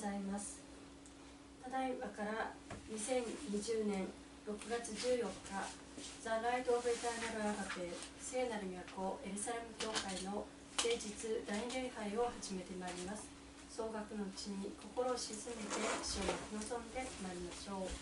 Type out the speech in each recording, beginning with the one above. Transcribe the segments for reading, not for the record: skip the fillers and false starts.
ざいます。ただいまから2020年6月14日、ザ・ライト・オブ・エターナル・アガペ聖なる都エルサレム教会の平日第2礼拝を始めてまいります。総額のうちに心を静めて主を待ち望んでまいりましょう。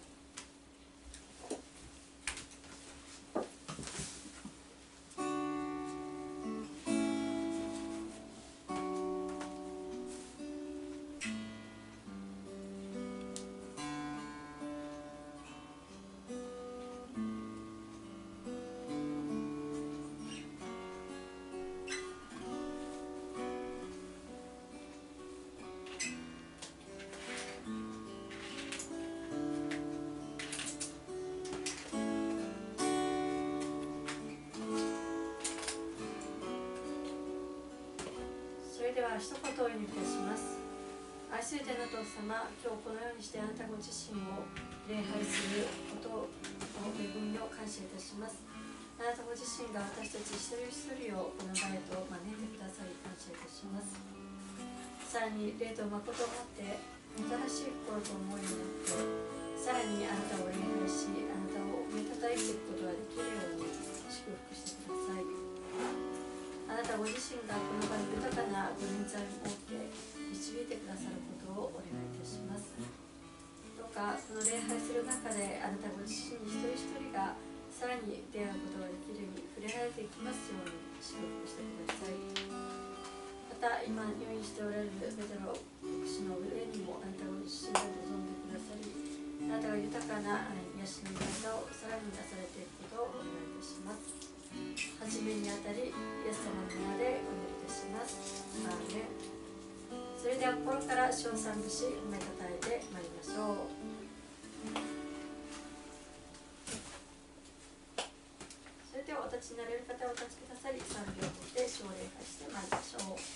では一言お祈りいたします。愛する天のお父様、今日このようにしてあなたご自身を礼拝することの恵みを感謝いたします。あなたご自身が私たち一人一人をこの場へと招いてくださり感謝いたします。さらに霊と誠をもって新しい心と思いによってさらにあなたを礼拝し、あなたを褒めたたえていくことができるように祝福してください。あなたご自身がこの場に豊かなご臨在を設け導いてくださることをお願いいたします。どうかその礼拝する中であなたご自身一人一人がさらに出会うことができるように触れられていきますように祝福してください。また今入院しておられるペテロ牧師の上にもあなたご自身が望んでくださり、あなたが豊かな癒しの方をさらに出されていくことをお願いいたします。はじめにあたりイエス様の名でお祈りいたします。アーメン。それでは心から称賛美し褒めたたえてまいりましょう。それではお立ちになれる方はお立ちくださり、賛美を持って主を礼拝してまいりましょう。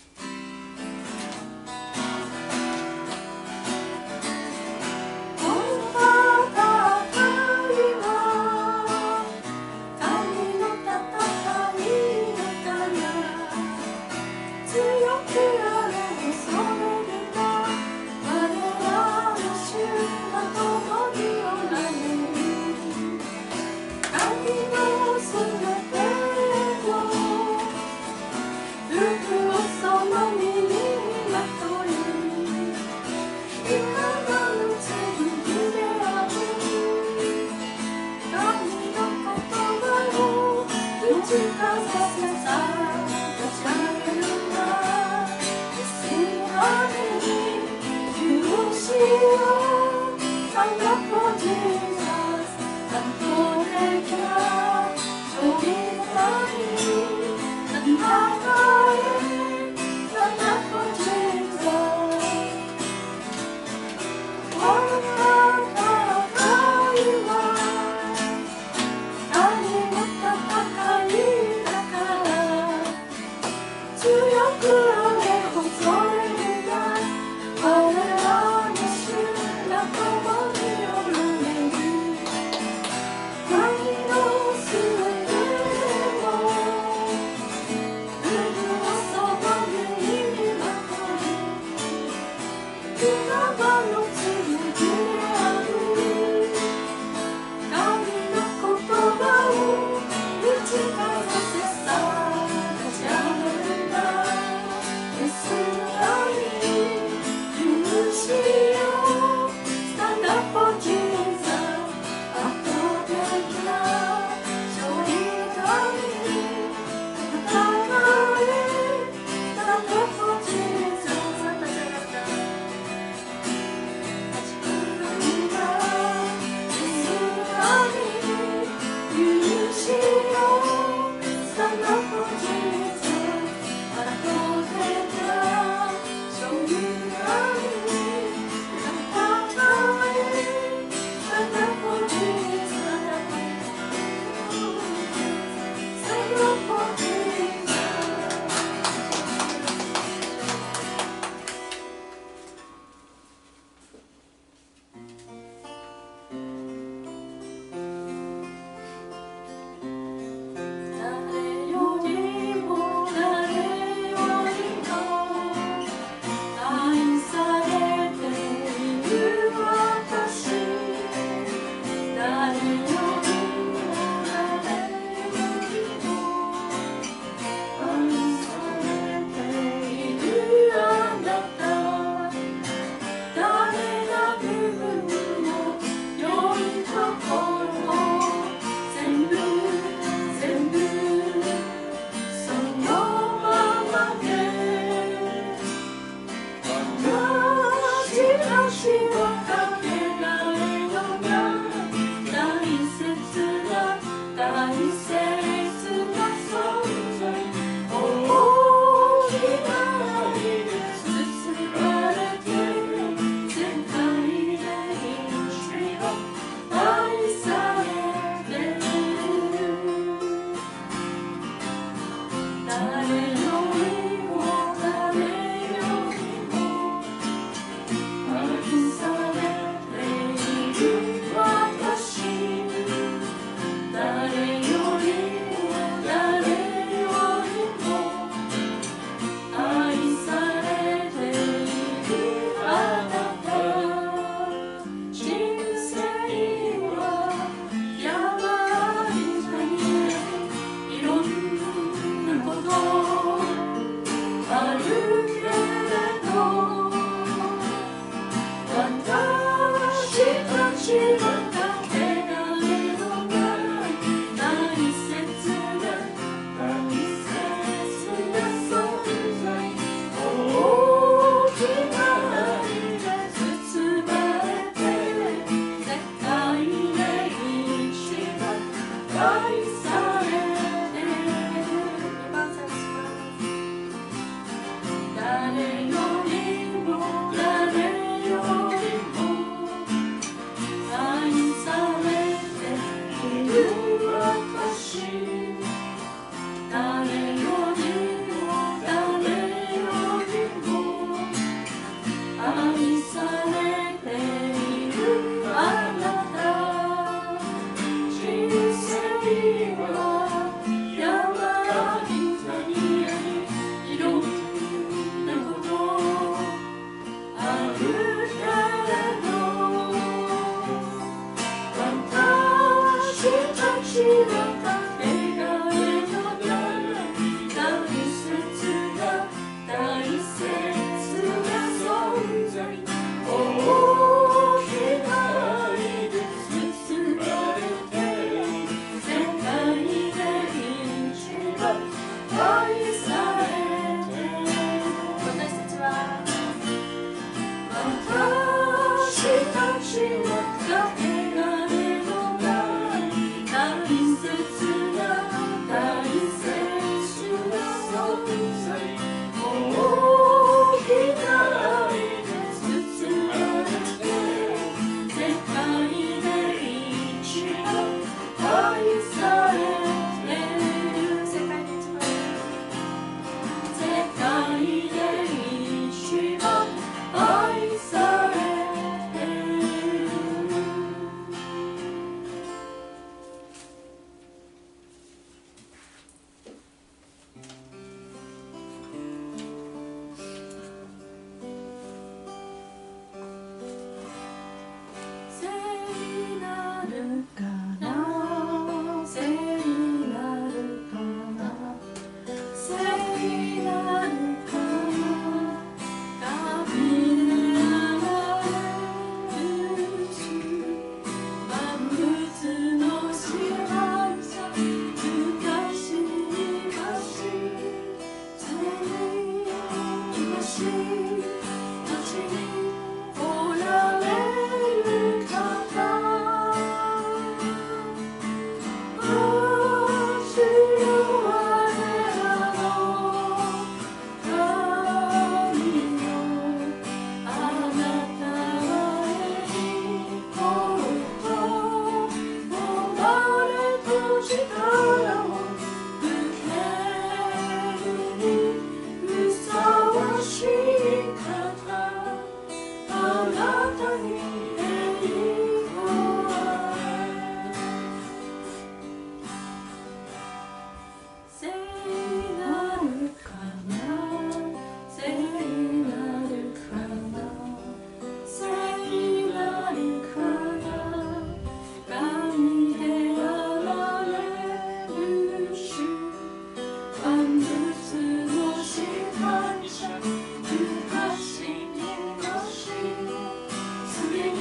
すべ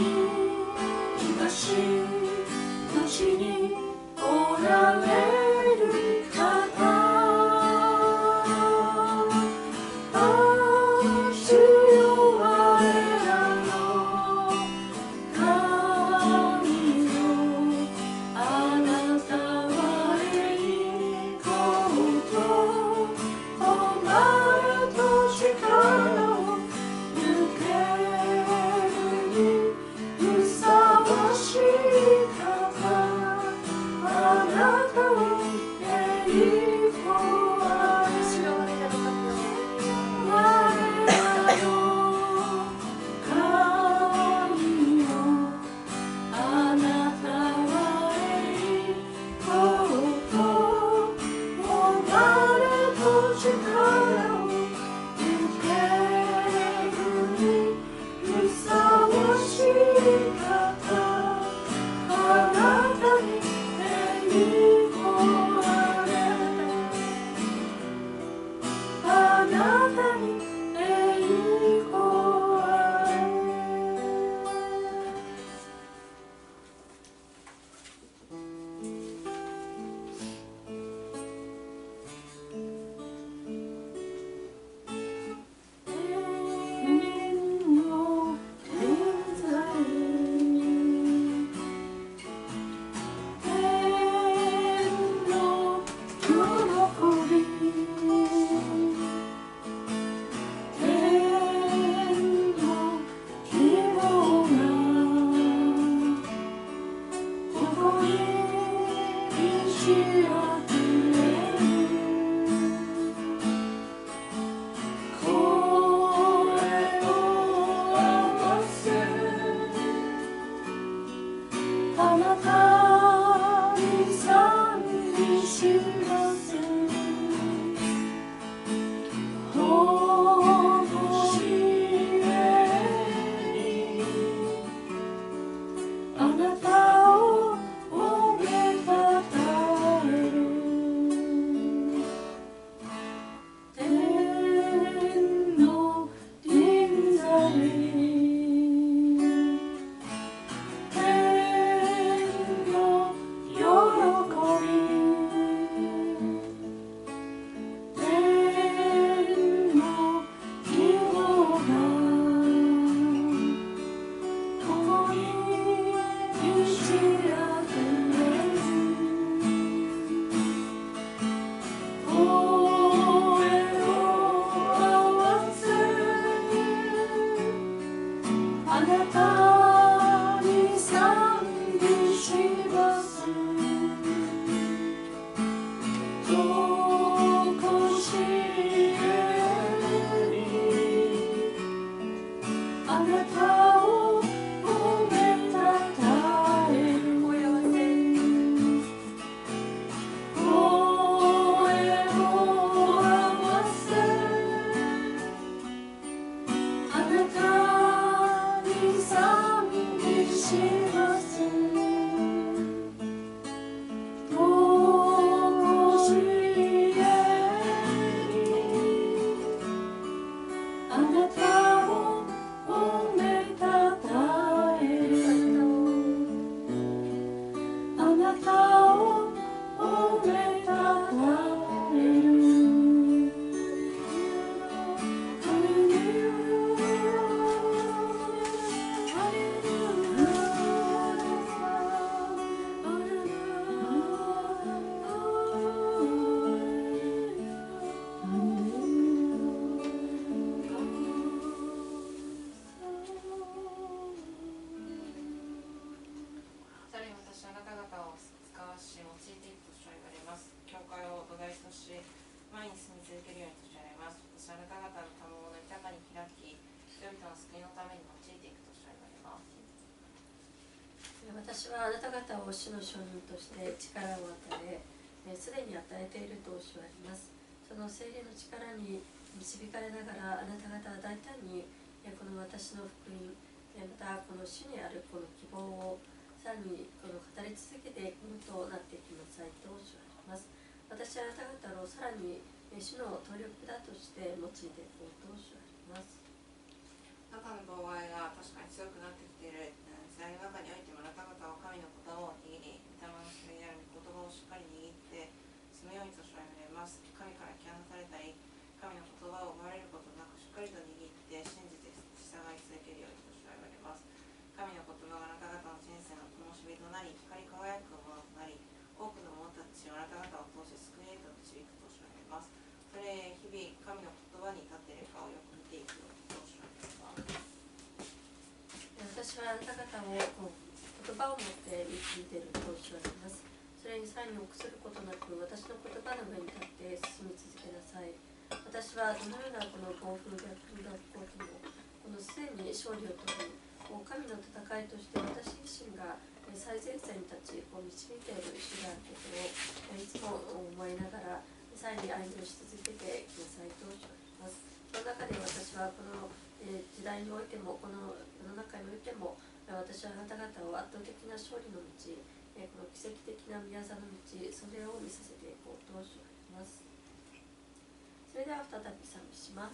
私はあなた方を主の証人として力を与え、すでに与えていると主は言います。その聖霊の力に導かれながらあなた方は大胆にこの私の福音、またこの主にあるこの希望をさらにこの語り続けていくものとなっていきなさいと主は言います。私はあなた方をさらに主の協力だとして用いていこうと主は言います。 あなたの妨害が確かに強くなってきている時代の中においてもあなた方は神の言葉を握り、御霊の使いである御言葉をしっかり握ってそのようにと主は言われます。神から気放されたり、神の言葉を奪われることなくしっかりと握って信じて従い続けるようにと主は言われます。神の言葉があなた方の人生の灯火となり、光り輝くものとなり、多くの者たちをあなた方を通して救いへと導くと主は言われます。それ日々神の言葉に立っているかをよく見ていくようにと主は言われます。 私はあなた方を言葉を持って導いていると主は言います。それにさらに臆することなく私の言葉の上に立って進み続けなさい。私はどのようなこの暴風逆風が吹こうともこのすでに勝利を取り神の戦いとして私自身が最前線に立ち導いている主であることをいつも思いながらさらに歩みをし続けてくださいと主は言います。その中で私はこの時代においてもこの世の中においても私はあなた方を圧倒的な勝利の道、この奇跡的な宮座の道、それを見させていこうと主は言います。それでは再び賛美します。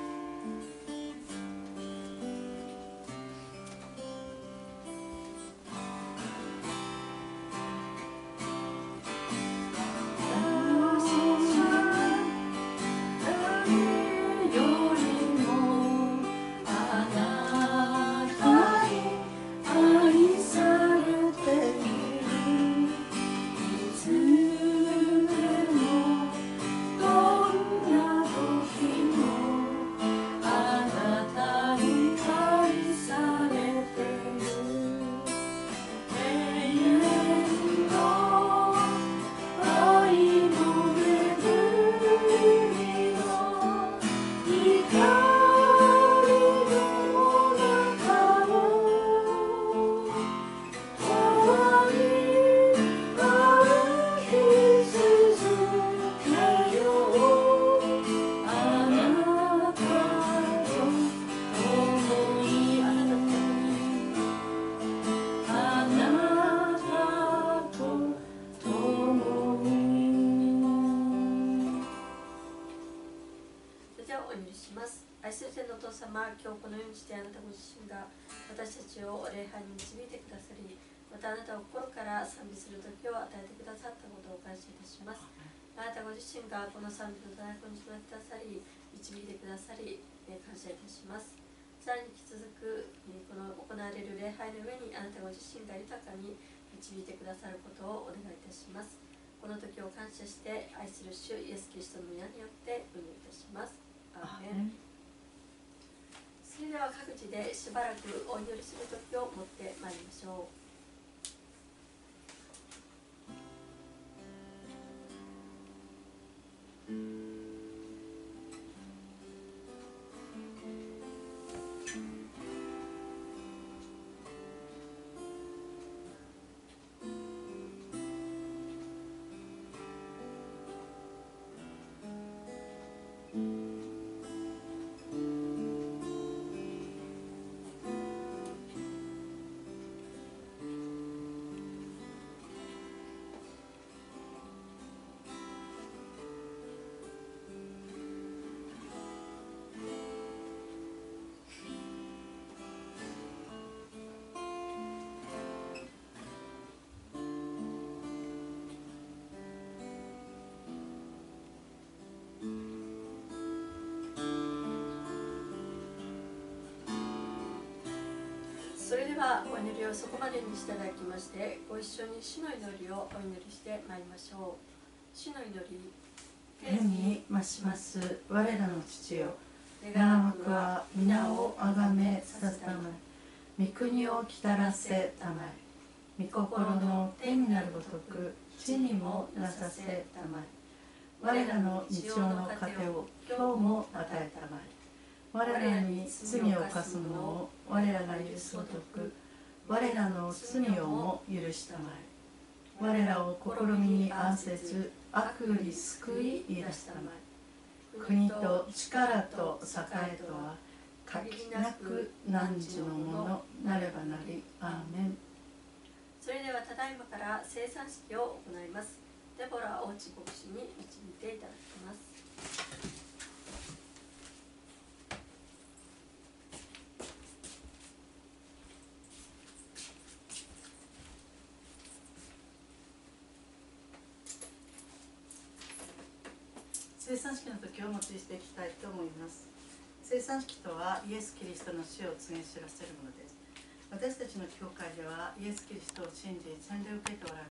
この賛美の大学に育てくださり、導いてくださり、感謝いたします。さらに引き続くこの行われる礼拝の上にあなたご自身が豊かに導いてくださることをお願いいたします。この時を感謝して愛する主イエス・キリストの皆によってお祈りいたします。アーメン。それでは各自でしばらくお祈りする時を持ってまいりましょう。それではお祈りをそこまでにしていただきまして、ご一緒に主の祈りをお祈りしてまいりましょう。主の祈り。 天に増します我らの父よ、願わくは皆をあがめさせたまえ、御国をきたらせたまえ、御心の天になるごとく地にもなさせたまえ。我らの日常の糧を今日も与えたまえ。我らに罪を犯す者を我らが許すごとく我らの罪をも許したまえ。我らを試みに合わせず悪より救い出したまえ。国と力と栄とは限りなく汝のものなればなり。アーメン。 それではただいまから聖餐式を行います。デボラ王子牧師に導いていただきます。 聖餐式の時を用いていきたいと思います。聖餐式とはイエス・キリストの死を告げ知らせるものです。私たちの教会ではイエス・キリストを信じ洗礼を受けておられ